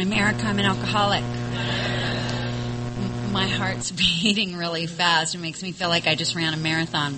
America, I'm an alcoholic. My heart's beating really fast. It makes me feel like I just ran a marathon.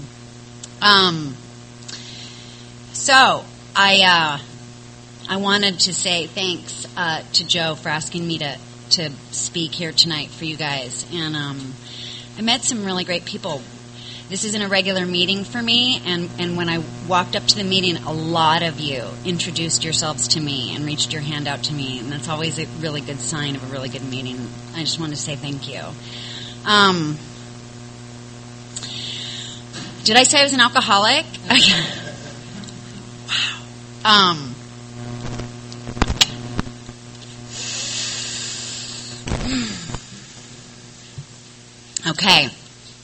So I wanted to say thanks to Joe for asking me to speak here tonight for you guys. And I met some really great people. This isn't a regular meeting for me, and when I walked up to the meeting, a lot of you introduced yourselves to me and reached your hand out to me, and that's always a really good sign of a really good meeting. I just wanted to say thank you. Did I say I was an alcoholic? Wow. Okay.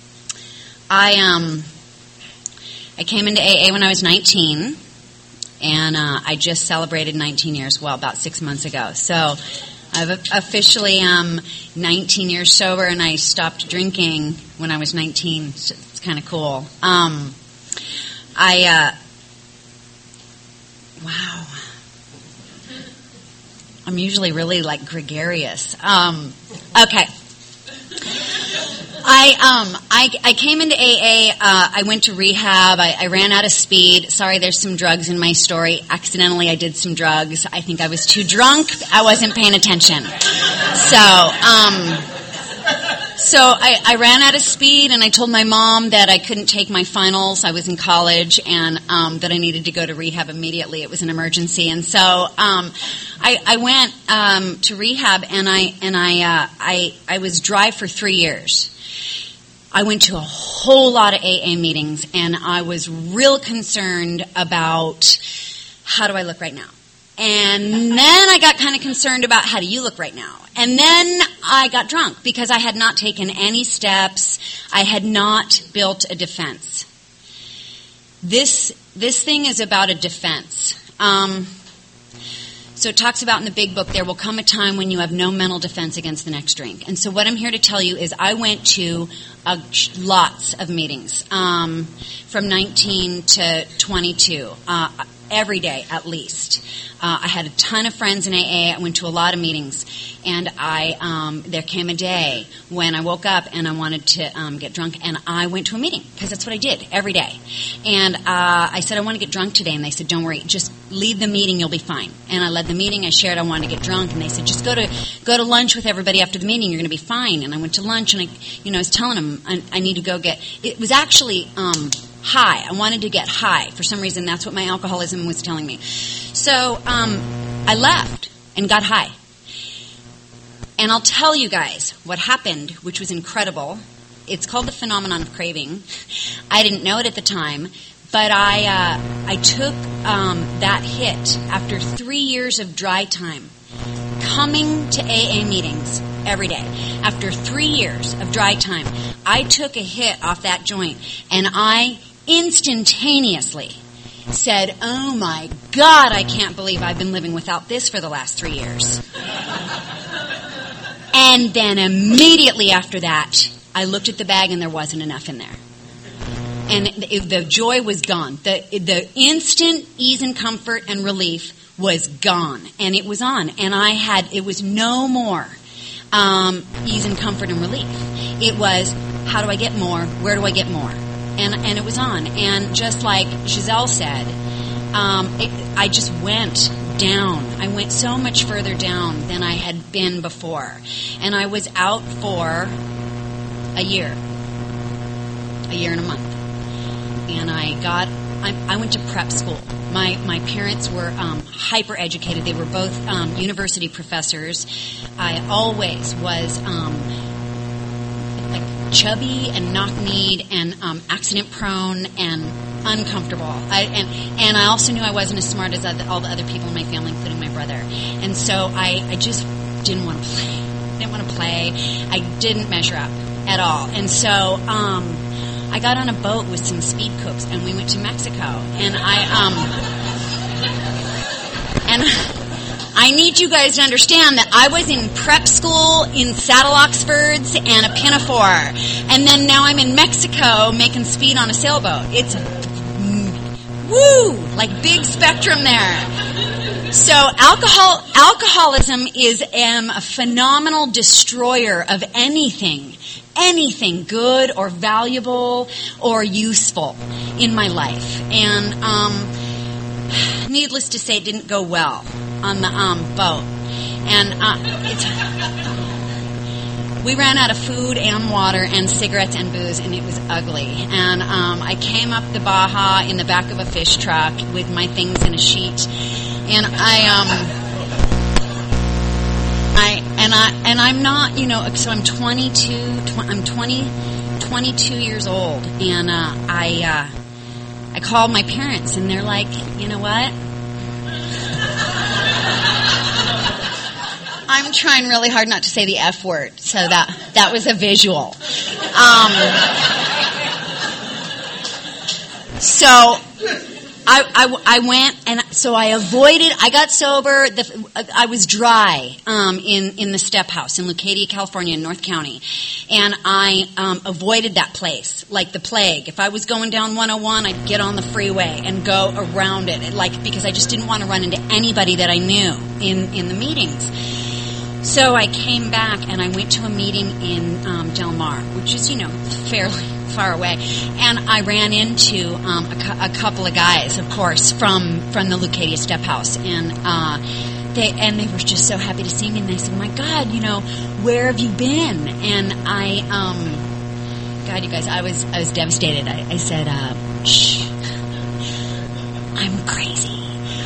I came into AA when I was 19, and I just celebrated 19 years, well, about 6 months ago. So I've officially 19 years sober, and I stopped drinking when I was 19. So it's kind of cool. Wow. I'm usually really, like, gregarious. Okay. I came into AA, I went to rehab, I ran out of speed. Sorry, there's some drugs in my story. Accidentally, I did some drugs. I think I was too drunk. I wasn't paying attention. So I ran out of speed, and I told my mom that I couldn't take my finals. I was in college, and that I needed to go to rehab immediately. It was an emergency. And so I went to rehab, and I was dry for 3 years. I went to a whole lot of AA meetings, and I was real concerned about how do I look right now. And then I got kind of concerned about how do you look right now. And then I got drunk because I had not taken any steps. I had not built a defense. This thing is about a defense. So it talks about in the big book, there will come a time when you have no mental defense against the next drink. And so what I'm here to tell you is I went to lots of meetings from 19 to 22, every day at least. I had a ton of friends in AA. I went to a lot of meetings. And there came a day when I woke up and I wanted to get drunk, and I went to a meeting because that's what I did every day. And I said, I want to get drunk today. And they said, don't worry, just lead the meeting, you'll be fine. And I led the meeting. I shared I wanted to get drunk, and they said, just go to lunch with everybody after the meeting. You're going to be fine. And I went to lunch, and I was telling them I need to go get. It was actually high. I wanted to get high for some reason. That's what my alcoholism was telling me. So I left and got high. And I'll tell you guys what happened, which was incredible. It's called the phenomenon of craving. I didn't know it at the time, but I took that hit after 3 years of dry time, coming to AA meetings every day. After 3 years of dry time, I took a hit off that joint, and I instantaneously said, oh my God, I can't believe I've been living without this for the last 3 years. And then immediately after that, I looked at the bag and there wasn't enough in there. And the joy was gone. The instant ease and comfort and relief was gone. And it was on. And it was no more ease and comfort and relief. It was, how do I get more? Where do I get more? And it was on. And just like Giselle said, I just went down. I went so much further down than I had been before. And I was out for a year and a month. And I went to prep school. My parents were hyper educated. They were both university professors. I always was like chubby and knock-kneed and accident prone and uncomfortable. And I also knew I wasn't as smart as all the other people in my family, including my brother. And so I just didn't want to play. I didn't measure up at all. And so I got on a boat with some speed cooks, and we went to Mexico. And I need you guys to understand that I was in prep school in Saddle Oxfords and a Pinafore. And then now I'm in Mexico making speed on a sailboat. It's, woo, like big spectrum there. So alcoholism is a phenomenal destroyer of anything good or valuable or useful in my life. And needless to say, it didn't go well on the boat. And we ran out of food and water and cigarettes and booze, and it was ugly. And I came up the Baja in the back of a fish truck with my things in a sheet. And I'm not, so I'm 22 years old, and I called my parents, and they're like, you know what? I'm trying really hard not to say the F word, so that was a visual. So I went, and so I got sober. I was dry in the Step House in Leucadia, California, in North County. And I avoided that place like the plague. If I was going down 101, I'd get on the freeway and go around it, because I just didn't want to run into anybody that I knew in the meetings. So I came back, and I went to a meeting in Del Mar, which is, fairly far away, and I ran into a couple of guys, of course, from the Leucadia Step House, and they were just so happy to see me, and they said, "My God, where have you been?" And God, you guys, I was devastated. I said, "Shh, I'm crazy,"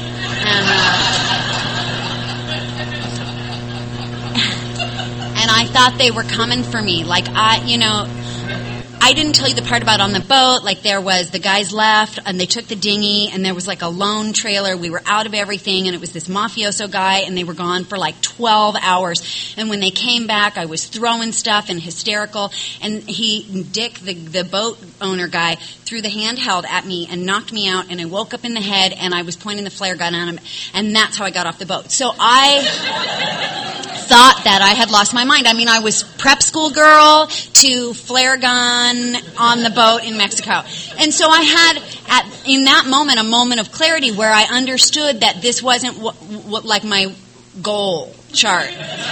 and I thought they were coming for me, I didn't tell you the part about on the boat. There was, the guys left, and they took the dinghy, and there was a lone trailer. We were out of everything, and it was this mafioso guy, and they were gone for 12 hours. And when they came back, I was throwing stuff and hysterical, and Dick, the boat owner guy, threw the handheld at me and knocked me out, and I woke up in the head, and I was pointing the flare gun at him, and that's how I got off the boat. So I thought that I had lost my mind. I was prep school girl to flare gun on the boat in Mexico. And so I had, in that moment, a moment of clarity where I understood that this wasn't what my goal chart.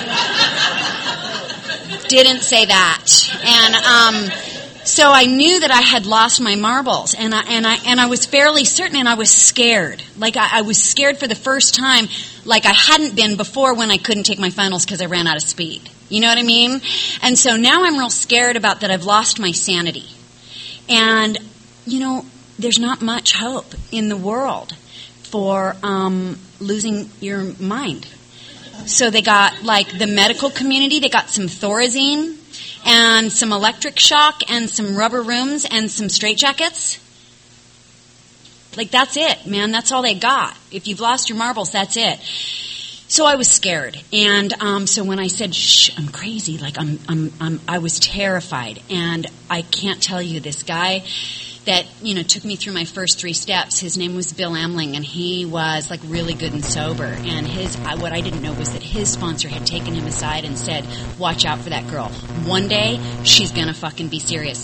Didn't say that. And so I knew that I had lost my marbles, and I was fairly certain, and I was scared. I was scared for the first time, like I hadn't been before when I couldn't take my finals because I ran out of speed. You know what I mean? And so now I'm real scared about that I've lost my sanity. And, there's not much hope in the world for losing your mind. So they got, the medical community, they got some Thorazine and some electric shock and some rubber rooms and some straitjackets. That's it, man. That's all they got. If you've lost your marbles, that's it. So I was scared, and so when I said, "Shh, I'm crazy," I was terrified, and I can't tell you, this guy that took me through my first 3 steps. His name was Bill Amling, and he was really good and sober. And what I didn't know was that his sponsor had taken him aside and said, "Watch out for that girl. One day she's gonna fucking be serious."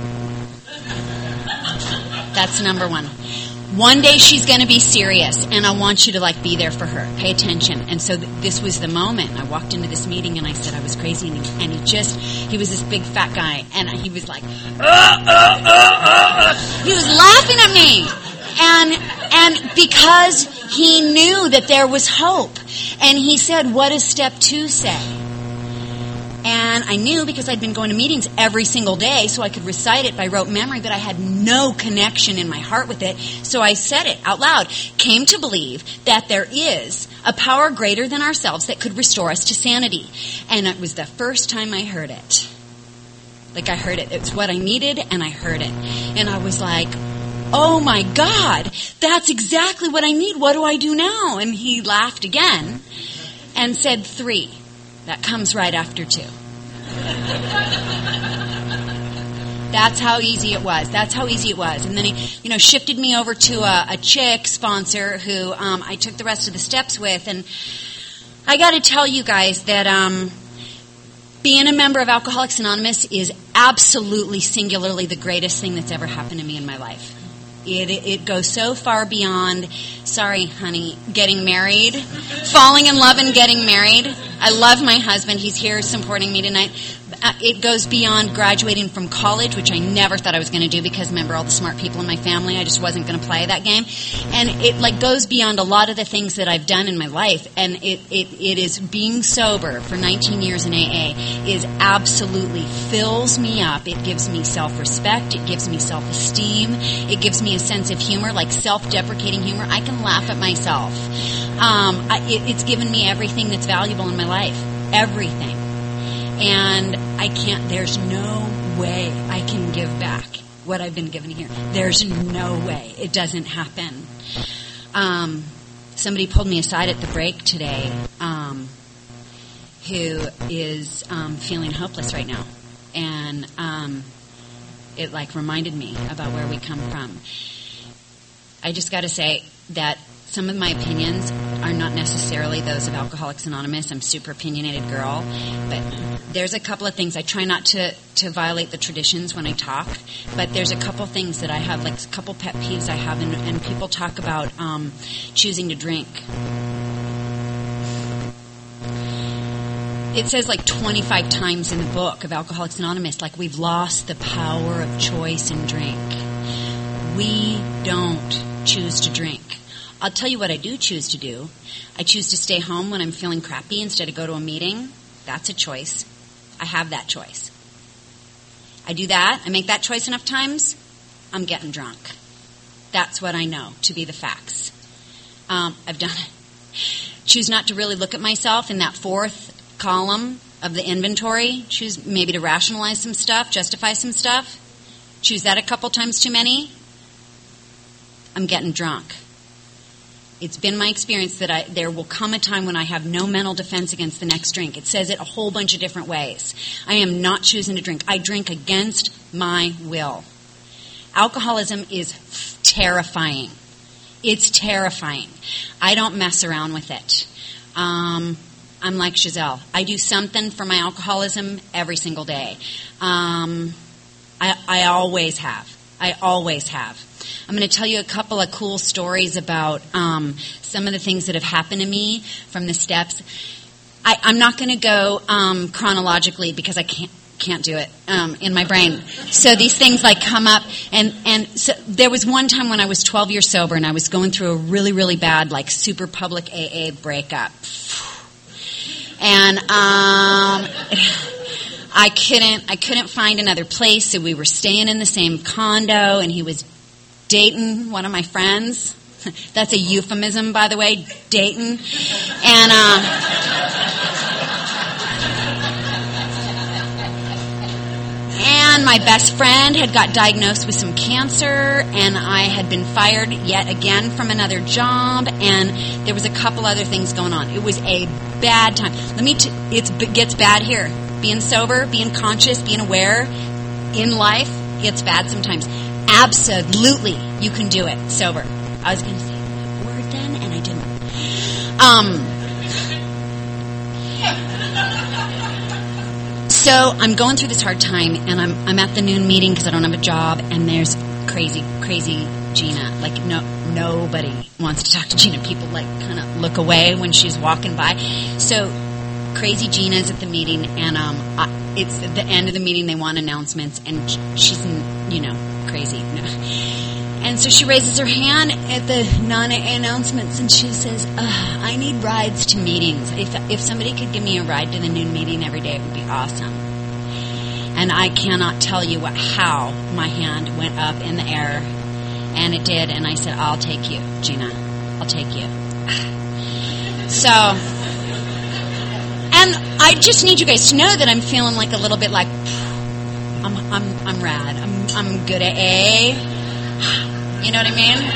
That's number one. One day she's going to be serious, and I want you to be there for her. Pay attention. And so this was the moment. I walked into this meeting, and I said I was crazy, and he was this big fat guy, and he was like, he was laughing at me. And because he knew that there was hope. And he said, "What does step 2 say?" And I knew because I'd been going to meetings every single day, so I could recite it by rote memory, but I had no connection in my heart with it. So I said it out loud. Came to believe that there is a power greater than ourselves that could restore us to sanity. And it was the first time I heard it. I heard it. It's what I needed, and I heard it. And I was like, "Oh my God, that's exactly what I need. What do I do now?" And he laughed again and said 3. That comes right after 2. That's how easy it was. And then he, shifted me over to a chick sponsor who I took the rest of the steps with. And I got to tell you guys that being a member of Alcoholics Anonymous is absolutely, singularly the greatest thing that's ever happened to me in my life. It goes so far beyond, sorry, honey, getting married, falling in love and getting married. I love my husband. He's here supporting me tonight. It goes beyond graduating from college, which I never thought I was going to do because, remember, all the smart people in my family, I just wasn't going to play that game. And it like goes beyond a lot of the things that I've done in my life. And it is being sober for 19 years in AA is absolutely fills me up. It gives me self-respect. It gives me self-esteem. It gives me a sense of humor, like self-deprecating humor. I can laugh at myself. It's given me everything that's valuable in my life. Everything. And there's no way I can give back what I've been given here. There's no way. It doesn't happen. Somebody pulled me aside at the break today, who is feeling hopeless right now. And it like reminded me about where we come from. I just got to say that some of my opinions are not necessarily those of Alcoholics Anonymous. I'm a super opinionated girl. But there's a couple of things. I try not to violate the traditions when I talk. But there's a couple things that I have, like a couple pet peeves I have. And people talk about choosing to drink. It says like 25 times in the book of Alcoholics Anonymous, like we've lost the power of choice and drink. We don't choose to drink. I'll tell you what I do choose to do. I choose to stay home when I'm feeling crappy instead of go to a meeting. That's a choice. I have that choice. I do that. I make that choice enough times. I'm getting drunk. That's what I know to be the facts. I've done it. Choose not to really look at myself in that fourth column of the inventory. Choose maybe to rationalize some stuff, justify some stuff. Choose that a couple times too many. I'm getting drunk. It's been my experience that there will come a time when I have no mental defense against the next drink. It says it a whole bunch of different ways. I am not choosing to drink. I drink against my will. Alcoholism is terrifying. It's terrifying. I don't mess around with it. I'm like Giselle. I do something for my alcoholism every single day. I always have. I always have. I'm going to tell you a couple of cool stories about some of the things that have happened to me from the steps. I'm not going to go chronologically because I can't do it in my brain. So these things like come up, and so there was one time when I was 12 years sober and I was going through a really, really bad, like super public AA breakup. And I couldn't find another place, so we were staying in the same condo, and he was dating one of my friends. That's a euphemism, by the way, dating. And my best friend had got diagnosed with some cancer, and I had been fired yet again from another job, and there was a couple other things going on. It was a bad time. It gets bad here. Being sober, being conscious, being aware in life gets bad sometimes. Absolutely, you can do it sober. I was going to say that word then, and I didn't. So I'm going through this hard time, and I'm at the noon meeting because I don't have a job, and there's crazy Gina. Like nobody wants to talk to Gina. People like kind of look away when she's walking by. So crazy Gina's at the meeting, and it's at the end of the meeting. They want announcements, and she's crazy. And so she raises her hand at the non-AA announcements, and she says, I need rides to meetings. If somebody could give me a ride to the noon meeting every day, it would be awesome. And I cannot tell you how my hand went up in the air, and it did, and I said, I'll take you, Gina. I'll take you. So, and I just need you guys to know that I'm feeling like a little bit like, I'm rad. I'm good at AA. You know what I mean?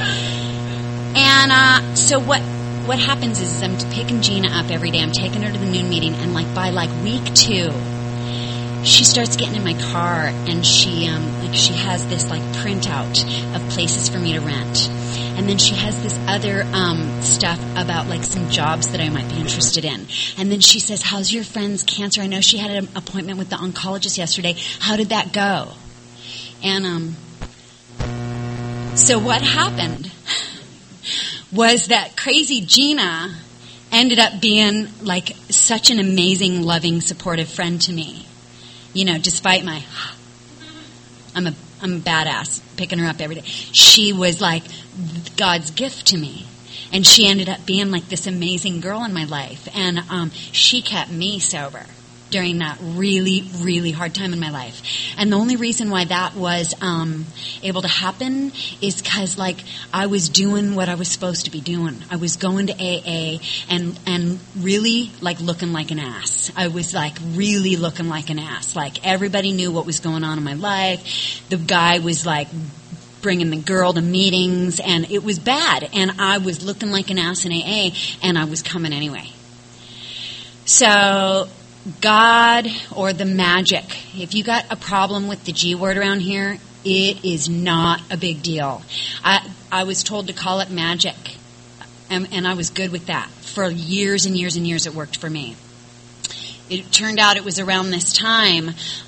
And so what happens is I'm picking Gina up every day. I'm taking her to the noon meeting, and like by like week 2, she starts getting in my car, and she has this like printout of places for me to rent, and then she has this other stuff about like some jobs that I might be interested in, and then she says, "How's your friend's cancer? I know she had an appointment with the oncologist yesterday. How did that go?" And so So what happened was that crazy Gina ended up being like such an amazing, loving, supportive friend to me. You know, despite my, I'm a badass, picking her up every day. She was like God's gift to me. And she ended up being like this amazing girl in my life. And she kept me sober during that really, really hard time in my life. And the only reason why that was able to happen is because, like, I was doing what I was supposed to be doing. I was going to AA and really, like, looking like an ass. I was, like, really looking like an ass. Like, everybody knew what was going on in my life. The guy was, like, bringing the girl to meetings, and it was bad. And I was looking like an ass in AA, and I was coming anyway. So God or the magic. If you got a problem with the G word around here, it is not a big deal. I was told to call it magic, and I was good with that. For years and years and years it worked for me. It turned out it was around this time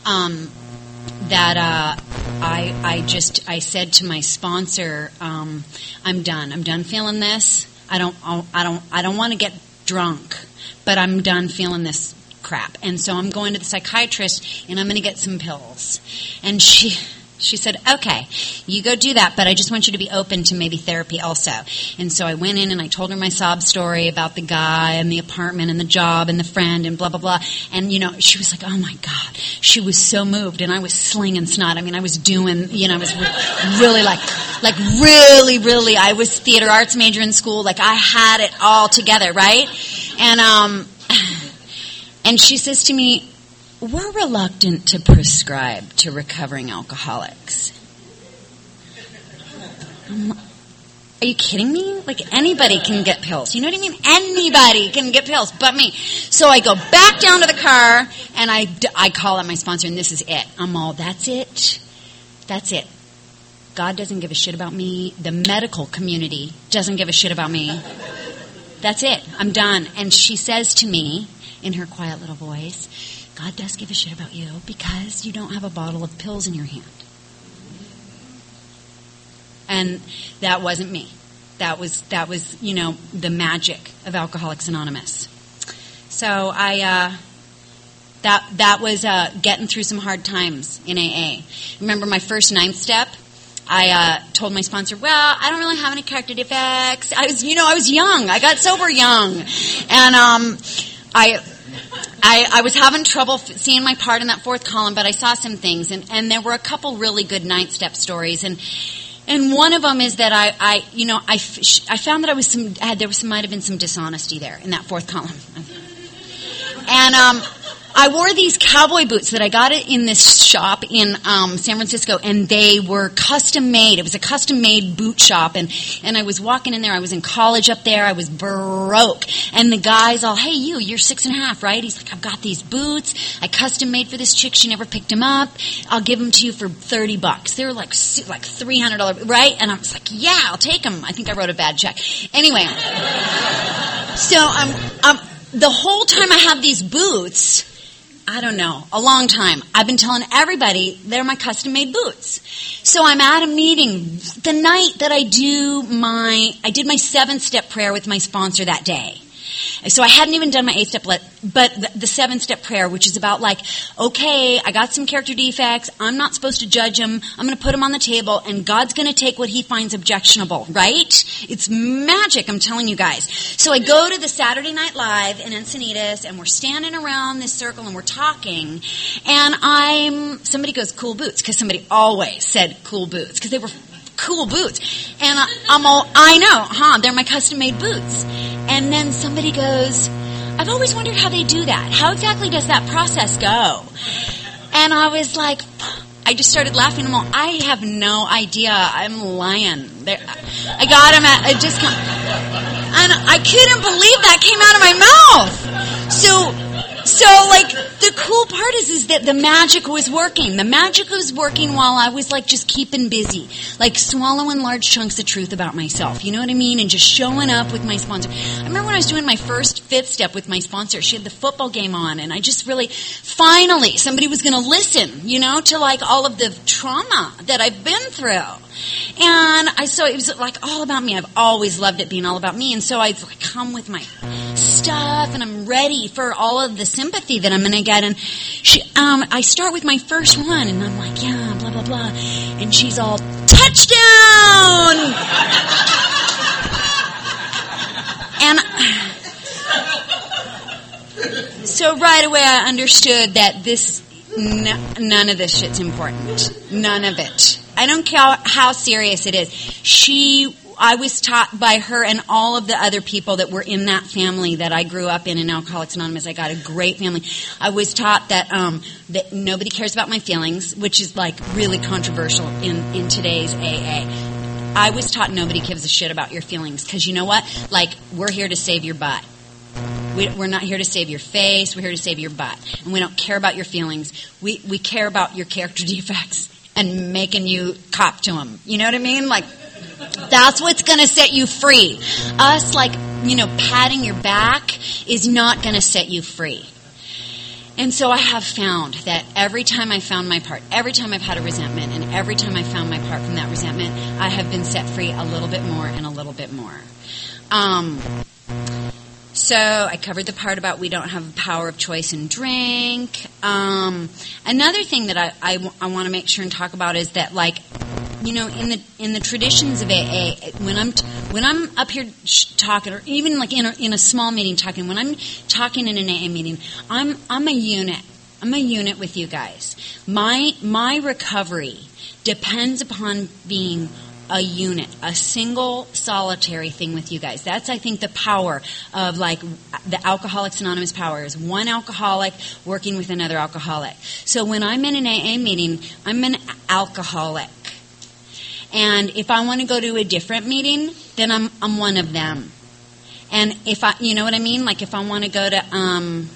that I said to my sponsor, I'm done feeling this. I don't want to get drunk, but I'm done feeling this crap. And so I'm going to the psychiatrist and I'm going to get some pills. And she said, okay, you go do that, but I just want you to be open to maybe therapy also. And so I went in and I told her my sob story about the guy and the apartment and the job and the friend and blah, blah, blah. And, you know, she was like, oh my God. She was so moved, and I was slinging snot. I mean, I was doing, you know, I was really really, I was theater arts major in school. Like, I had it all together, right? And she says to me, we're reluctant to prescribe to recovering alcoholics. Are you kidding me? Like, anybody can get pills. You know what I mean? Anybody can get pills but me. So I go back down to the car, and I call up my sponsor, and this is it. I'm all, that's it. That's it. God doesn't give a shit about me. The medical community doesn't give a shit about me. That's it. I'm done. And she says to me, in her quiet little voice, God does give a shit about you because you don't have a bottle of pills in your hand. And that wasn't me. That was, you know, the magic of Alcoholics Anonymous. So that was getting through some hard times in AA. Remember my first 9th step? I told my sponsor, well, I don't really have any character defects. I was young. I got sober young. And I was having trouble seeing my part in that 4th column, but I saw some things, and there were a couple really good 9th step stories, and one of them is that I found that there might have been some dishonesty there in that 4th column, and I wore these cowboy boots that I got in this shop in San Francisco, and they were custom made. It was a custom made boot shop, and I was walking in there. I was in college up there. I was broke, and the guy's all, "Hey, you're 6.5, right?" He's like, "I've got these boots. I custom made for this chick. She never picked them up. I'll give them to you for $30. They were like $300, right?" And I was like, "Yeah, I'll take them." I think I wrote a bad check. Anyway, so the whole time I have these boots, I don't know, a long time, I've been telling everybody they're my custom-made boots. So I'm at a meeting the night that I did my 7-step prayer with my sponsor that day. So I hadn't even done my 8th step, but the 7-step prayer, which is about like, okay, I got some character defects. I'm not supposed to judge them. I'm going to put them on the table, and God's going to take what he finds objectionable, right? It's magic, I'm telling you guys. So I go to the Saturday Night Live in Encinitas, and we're standing around this circle, and we're talking, and somebody goes, cool boots, because somebody always said cool boots, because they were cool boots. And I'm all, I know, they're my custom-made boots. And then somebody goes, I've always wondered how they do that. How exactly does that process go? And I was like, I just started laughing. I'm all, I have no idea. I'm lying. I got him and I couldn't believe that came out of my mouth. So like, the cool part is that the magic was working. The magic was working while I was like just keeping busy, like swallowing large chunks of truth about myself. You know what I mean? And just showing up with my sponsor. I remember when I was doing my first 5th step with my sponsor, she had the football game on, and I just really, finally, somebody was going to listen, you know, to like all of the trauma that I've been through. And so it was like all about me. I've always loved it being all about me. And so I like come with my stuff and I'm ready for all of the sympathy that I'm going to get. And I start with my first one and I'm like, yeah, blah, blah, blah. And she's all, touchdown! And so right away I understood that none of this shit's important. None of it. I don't care how serious it is. I was taught by her and all of the other people that were in that family that I grew up in Alcoholics Anonymous. I got a great family. I was taught that that nobody cares about my feelings, which is like really controversial in today's AA. I was taught nobody gives a shit about your feelings because you know what? Like, we're here to save your butt. We're not here to save your face. We're here to save your butt. And we don't care about your feelings. We care about your character defects and making you cop to them. You know what I mean? Like, that's what's going to set you free. Us, like, patting your back is not going to set you free. And so I have found that every time I found my part, every time I've had a resentment, and every time I found my part from that resentment, I have been set free a little bit more and a little bit more. So I covered the part about we don't have the power of choice in drink. Another thing that I want to make sure and talk about is that, like, in the traditions of AA, when I'm up here talking, or even like in a small meeting talking, when I'm talking in an AA meeting, I'm a unit. I'm a unit with you guys. My recovery depends upon being a unit, a single solitary thing with you guys. That's, I think, the power of, like, the Alcoholics Anonymous power is one alcoholic working with another alcoholic. So when I'm in an AA meeting, I'm an alcoholic. And if I want to go to a different meeting, then I'm one of them. And if you know what I mean? Like, if I want to go to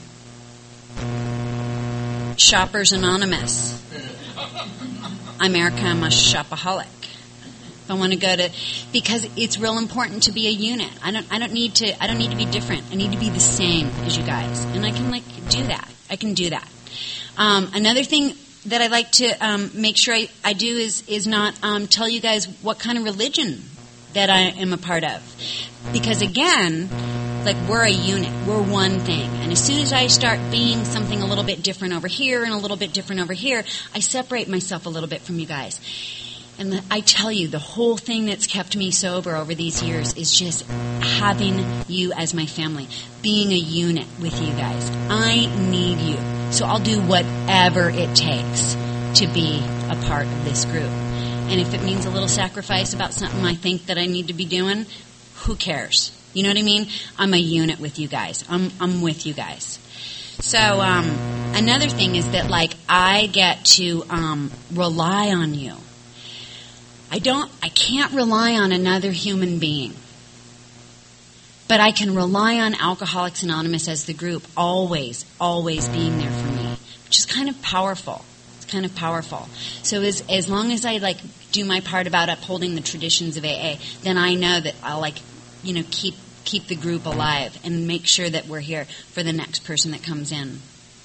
Shoppers Anonymous, I'm Erica, I'm a shopaholic. I want to go to, because it's real important to be a unit. I don't need to be different. I need to be the same as you guys, and I can do that. I can do that. Another thing that I like to make sure I do is not tell you guys what kind of religion that I am a part of, because again, like, we're a unit, we're one thing, and as soon as I start being something a little bit different over here and a little bit different over here, I separate myself a little bit from you guys. And I tell you, the whole thing that's kept me sober over these years is just having you as my family, being a unit with you guys. I need you. So I'll do whatever it takes to be a part of this group. And if it means a little sacrifice about something I think that I need to be doing, who cares? You know what I mean? I'm a unit with you guys. I'm with you guys. So another thing is that, like, I get to rely on you. I can't rely on another human being. But I can rely on Alcoholics Anonymous as the group always, always being there for me, which is kind of powerful. It's kind of powerful. So as long as I, like, do my part about upholding the traditions of AA, then I know that I'll, like, keep the group alive and make sure that we're here for the next person that comes in.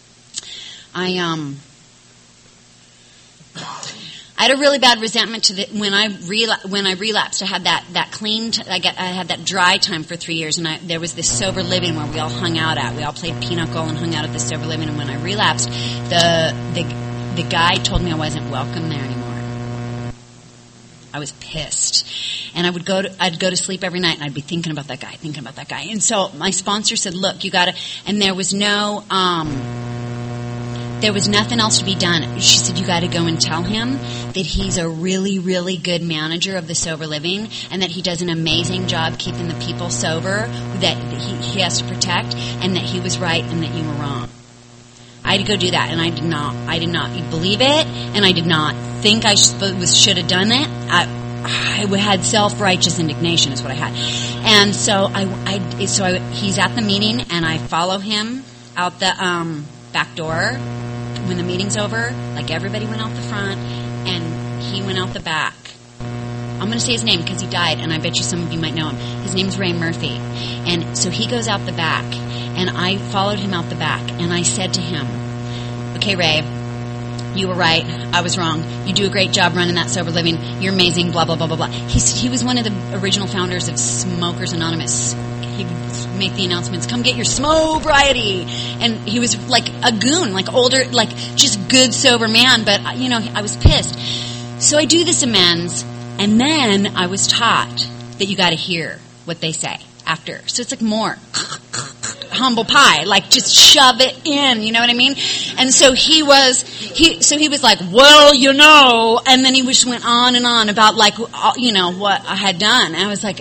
I had a really bad resentment when I relapsed. I had that clean. I had that dry time for 3 years, and there was this sober living where we all hung out at. We all played pinochle and hung out at the sober living. And when I relapsed, the guy told me I wasn't welcome there anymore. I was pissed, and I'd go to sleep every night, and I'd be thinking about that guy. And so my sponsor said, "Look, you gotta." And there was no. There was nothing else to be done. She said, you got to go and tell him that he's a really, really good manager of the sober living, and that he does an amazing job keeping the people sober that he has to protect, and that he was right and that you were wrong. I had to go do that, and I did not believe it, and I did not think I should have done it. I had self-righteous indignation is what I had. And so he's at the meeting, and I follow him out the back door. When the meeting's over, like, everybody went out the front, and he went out the back. I'm going to say his name because he died, and I bet you some of you might know him. His name's Ray Murphy. And so he goes out the back, and I followed him out the back, and I said to him, okay, Ray, You were right. I was wrong. You do a great job running that sober living. You're amazing, blah, blah, blah, blah, blah. He was one of the original founders of Smokers Anonymous. He would make the announcements, come get your Smobriety. And he was like a goon, like older, like just good, sober man. But, I was pissed. So I do this amends, and then I was taught that you got to hear what they say after. So it's like more humble pie, like just shove it in, you know what I mean? And so he was like, well, and then he just went on and on about like, what I had done. And I was like,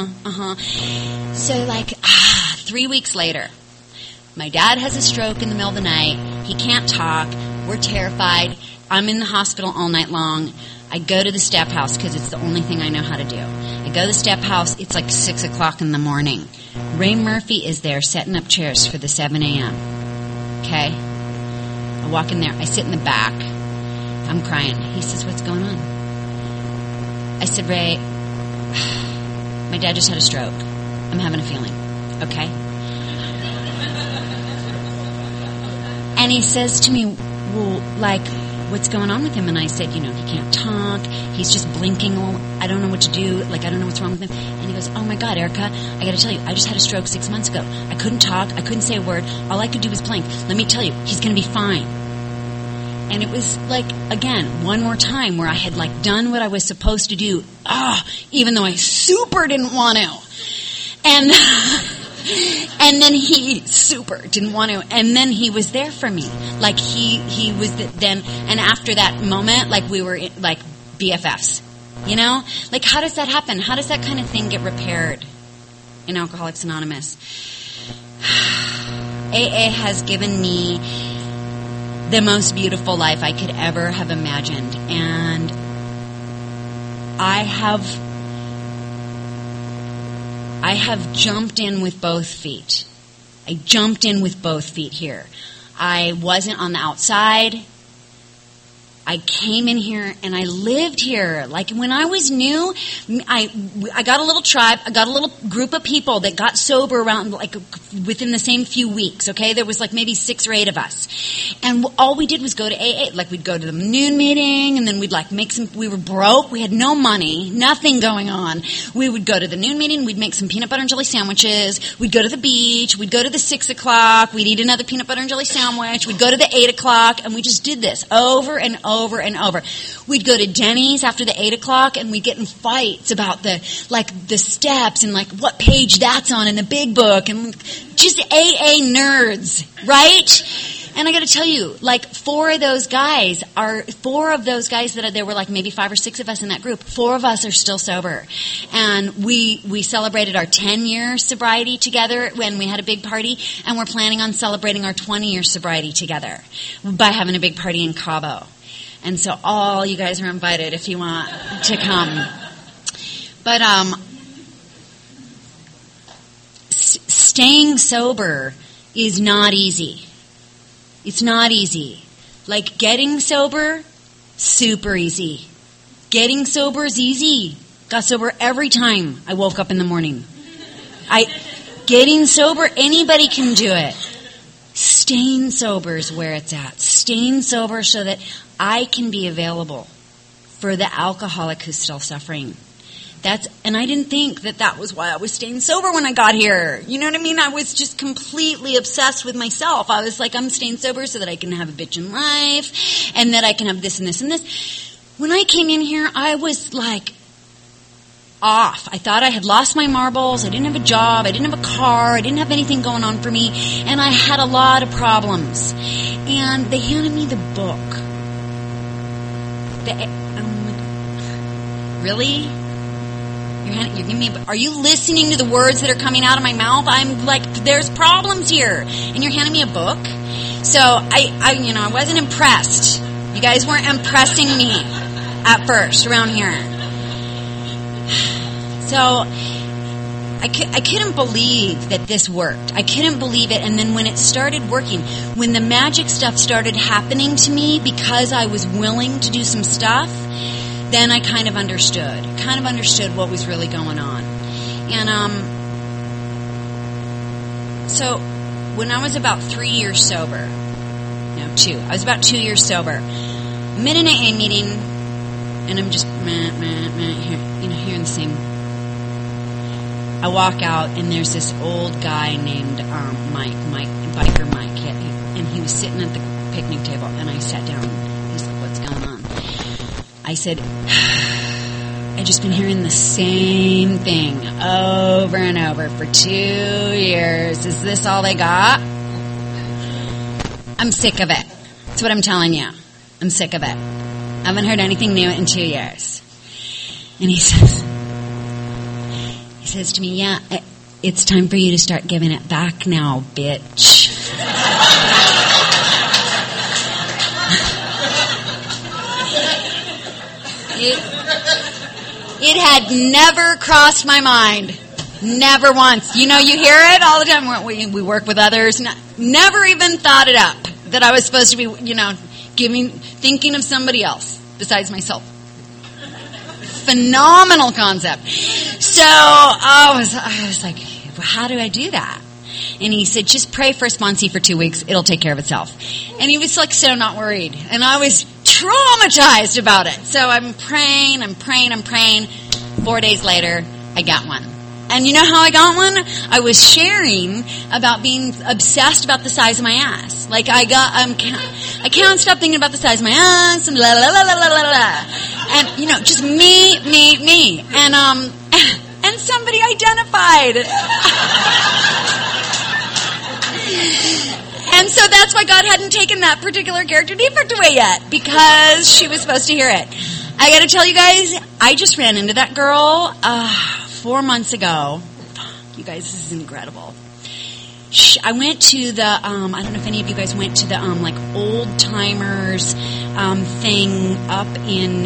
So like, 3 weeks later, my dad has a stroke in the middle of the night. He can't talk. We're terrified. I'm in the hospital all night long. I go to the step house because it's the only thing I know how to do. I go to the step house. It's like 6 o'clock in the morning. Ray Murphy is there setting up chairs for the 7 a.m. Okay? I walk in there. I sit in the back. I'm crying. He says, what's going on? I said, Ray, my dad just had a stroke. I'm having a feeling. Okay? And he says to me, well, like, what's going on with him? And I said, he can't talk. He's just blinking. I don't know what to do. Like, I don't know what's wrong with him. And he goes, oh my God, Erica, I got to tell you, I just had a stroke 6 months ago. I couldn't talk. I couldn't say a word. All I could do was blink. Let me tell you, he's going to be fine. And it was like, again, one more time where I had like done what I was supposed to do. Even though I super didn't want to. And then he super didn't want to. And then he was there for me. Like he was then, and after that moment, like we were like BFFs, Like how does that happen? How does that kind of thing get repaired in Alcoholics Anonymous? AA has given me the most beautiful life I could ever have imagined. And I have jumped in with both feet. I jumped in with both feet here. I wasn't on the outside. I came in here and I lived here. Like when I was new, I got a little tribe. I got a little group of people that got sober around like within the same few weeks. Okay, there was like maybe 6 or 8 of us, and all we did was go to AA. Like we'd go to the noon meeting, and then we'd like make some. We were broke. We had no money, nothing going on. We would go to the noon meeting. We'd make some peanut butter and jelly sandwiches. We'd go to the beach. We'd go to the 6 o'clock. We'd eat another peanut butter and jelly sandwich. We'd go to the 8 o'clock, and we just did this over and over and over. We'd go to Denny's after the 8 o'clock, and we'd get in fights about the steps and like what page that's on in the big book, and just AA nerds, right? And I got to tell you, like 4 of those guys that there were like maybe 5 or 6 of us in that group. 4 of us are still sober, and we celebrated our 10-year sobriety together when we had a big party, and we're planning on celebrating our 20-year sobriety together by having a big party in Cabo. And so all you guys are invited if you want to come. But staying sober is not easy. It's not easy. Like getting sober, super easy. Getting sober is easy. Got sober every time I woke up in the morning. Getting sober, anybody can do it. Staying sober is where it's at. Staying sober so that I can be available for the alcoholic who's still suffering. And I didn't think that was why I was staying sober when I got here. You know what I mean? I was just completely obsessed with myself. I was like, I'm staying sober so that I can have a bitchin' life and that I can have this and this and this. When I came in here, I was like off. I thought I had lost my marbles. I didn't have a job. I didn't have a car. I didn't have anything going on for me. And I had a lot of problems. And they handed me the book. Really? You're giving me are you listening to the words that are coming out of my mouth? I'm like, there's problems here. And you're handing me a book? So I wasn't impressed. You guys weren't impressing me at first around here. So I couldn't believe that this worked. I couldn't believe it. And then when it started working, when the magic stuff started happening to me because I was willing to do some stuff, then I kind of understood what was really going on. And so when I was about 3 years sober, no, 2. I was about 2 years sober. I'm in an AA meeting, and I'm just hearing the same. I walk out, and there's this old guy named Biker Mike, and he was sitting at the picnic table, and I sat down. He's like, "What's going on?" I said, "I've just been hearing the same thing over and over for 2 years. Is this all they got? I'm sick of it. That's what I'm telling you. I'm sick of it. I haven't heard anything new in 2 years." And he says to me, "Yeah, it's time for you to start giving it back now, bitch." It had never crossed my mind. Never once. You hear it all the time. We work with others. Never even thought it up that I was supposed to be, thinking of somebody else besides myself. Phenomenal concept. So I was like, well, how do I do that? And he said, "Just pray for a sponsee for 2 weeks. It'll take care of itself." And he was like, so not worried. And I was traumatized about it. So I'm praying. 4 days later, I got one. And you know how I got one? I was sharing about being obsessed about the size of my ass. Like I can't stop thinking about the size of my ass and la la la la la la. And just me. And somebody identified. And so that's why God hadn't taken that particular character defect away yet, because she was supposed to hear it. I got to tell you guys, I just ran into that girl 4 months ago. You guys, this is incredible. I went to the, I don't know if any of you guys went to the old timers thing up in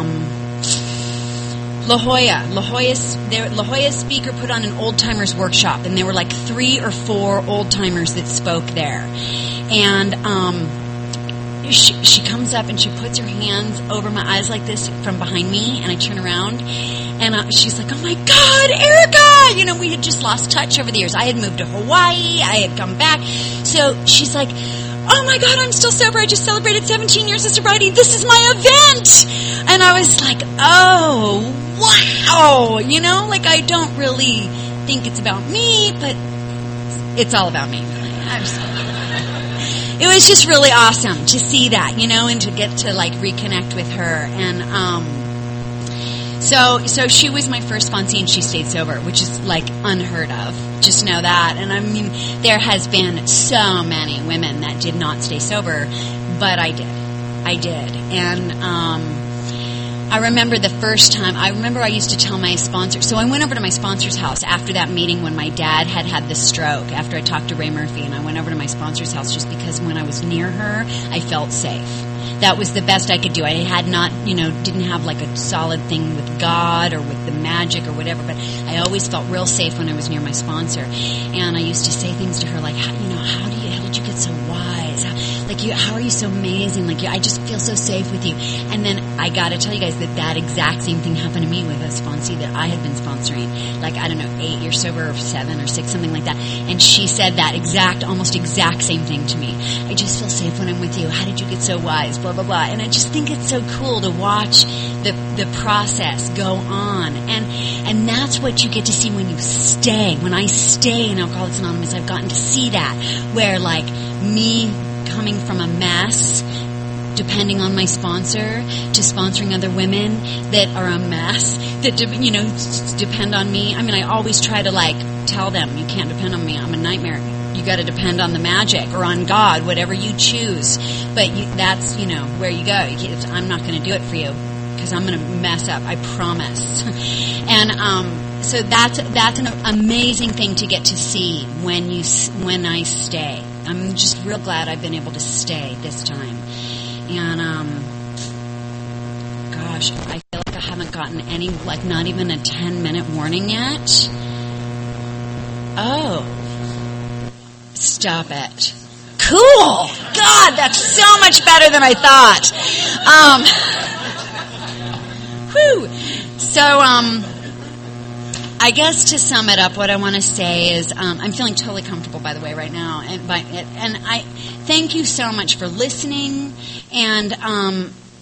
La Jolla. La Jolla speaker put on an old timers workshop, and there were 3 or 4 old timers that spoke there. And she comes up and she puts her hands over my eyes like this from behind me, and I turn around, and she's like, "Oh my God, Erica!" We had just lost touch over the years. I had moved to Hawaii. I had come back. So she's like, "Oh my God, I'm still sober. I just celebrated 17 years of sobriety. This is my event." And I was like, oh, wow. I don't really think it's about me, but it's all about me. It was just really awesome to see that, and to get to reconnect with her. And so she was my first sponsee, and she stayed sober, which is unheard of. Just know that. And I mean, there has been so many women that did not stay sober, but I did. And I remember the first time, I used to tell my sponsor, so I went over to my sponsor's house after that meeting when my dad had the stroke, after I talked to Ray Murphy, and I went over to my sponsor's house just because when I was near her, I felt safe. That was the best I could do. I had not, didn't have a solid thing with God or with the magic or whatever, but I always felt real safe when I was near my sponsor. And I used to say things to her like, how did you get so wise? How are you so amazing? I just feel so safe with you. And then I got to tell you guys that exact same thing happened to me with a sponsee that I had been sponsoring. 8 years sober or 7 or 6, something like that. And she said that almost exact same thing to me. I just feel safe when I'm with you. How did you get so wise? Blah, blah, blah. And I just think it's so cool to watch the process go on. And that's what you get to see when you stay. When I stay in Alcoholics Anonymous, I've gotten to see that. Where me coming from a mess, depending on my sponsor, to sponsoring other women that are a mess, that depend on me. I mean, I always try to tell them, you can't depend on me. I'm a nightmare. You got to depend on the magic or on God, whatever you choose. But that's where you go. I'm not going to do it for you because I'm going to mess up. I promise. And so that's an amazing thing to get to see when I stay. I'm just real glad I've been able to stay this time. And, gosh, I feel like I haven't gotten any, not even a 10-minute warning yet. Oh. Stop it. Cool. God, that's so much better than I thought. So, I guess to sum it up, what I want to say is I'm feeling totally comfortable, by the way, right now. And I thank you so much for listening. And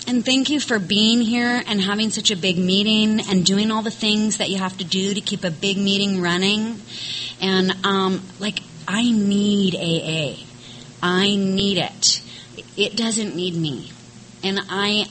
And thank you for being here and having such a big meeting and doing all the things that you have to do to keep a big meeting running. And, I need AA. I need it. It doesn't need me. And I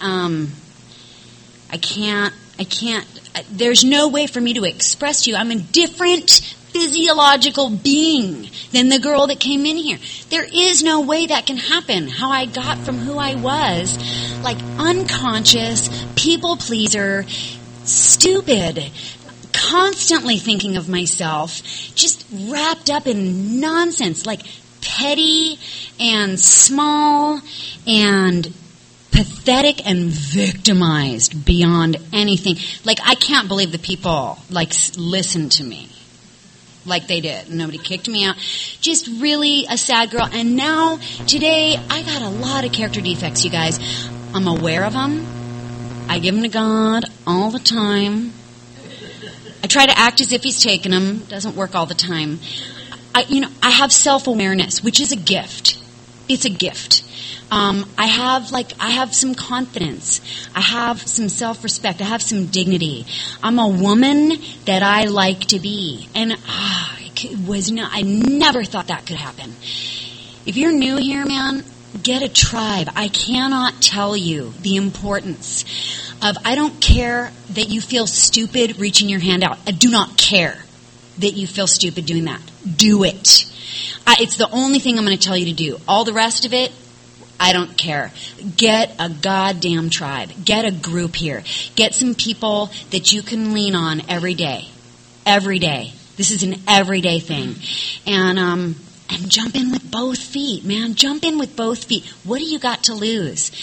can't, there's no way for me to express to you. I'm a different physiological being than the girl that came in here. There is no way that can happen. How I got from who I was, unconscious, people pleaser, stupid, constantly thinking of myself, just wrapped up in nonsense, petty and small and pathetic and victimized beyond anything. I can't believe the people, listened to me like they did. Nobody kicked me out. Just really a sad girl. And now, today, I got a lot of character defects, you guys. I'm aware of them. I give them to God all the time. I try to act as if He's taken them. Doesn't work all the time. I have self-awareness, which is a gift. It's a gift. I have some confidence. I have some self-respect. I have some dignity. I'm a woman that I like to be. And I never thought that could happen. If you're new here, man, get a tribe. I cannot tell you the importance of, I don't care that you feel stupid reaching your hand out. I do not care that you feel stupid doing that. Do it. It's the only thing I'm going to tell you to do. All the rest of it, I don't care. Get a goddamn tribe. Get a group here. Get some people that you can lean on every day. Every day. This is an everyday thing. And jump in with both feet, man. Jump in with both feet. What do you got to lose?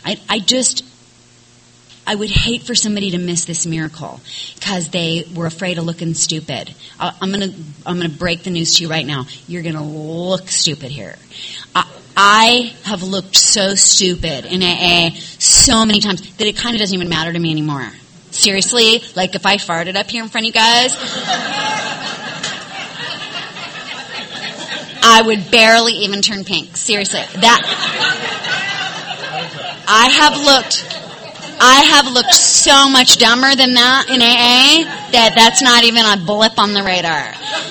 I would hate for somebody to miss this miracle because they were afraid of looking stupid. I'm gonna break the news to you right now. You're gonna look stupid here. I have looked so stupid in AA so many times that it kind of doesn't even matter to me anymore. Seriously, if I farted up here in front of you guys, I would barely even turn pink. Seriously, I have looked so much dumber than that in AA that's not even a blip on the radar.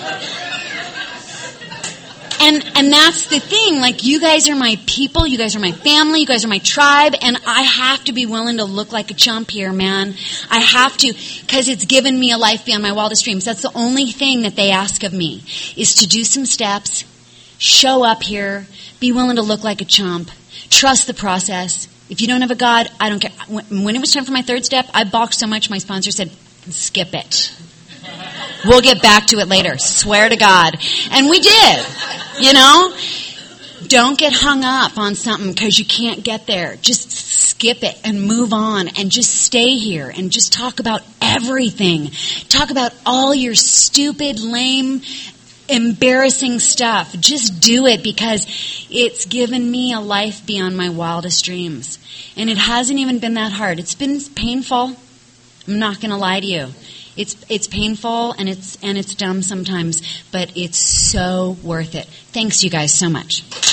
And that's the thing, you guys are my people, you guys are my family, you guys are my tribe, and I have to be willing to look like a chump here, man. I have to, because it's given me a life beyond my wildest dreams. That's the only thing that they ask of me, is to do some steps, show up here, be willing to look like a chump, trust the process. If you don't have a God, I don't care. When it was time for my third step, I balked so much my sponsor said, skip it. We'll get back to it later. Swear to God. And we did. Don't get hung up on something because you can't get there. Just skip it and move on and just stay here and just talk about everything. Talk about all your stupid, lame, embarrassing stuff. Just do it because it's given me a life beyond my wildest dreams. And it hasn't even been that hard. It's been painful. I'm not going to lie to you. It's painful and it's dumb sometimes, but it's so worth it. Thanks you guys so much.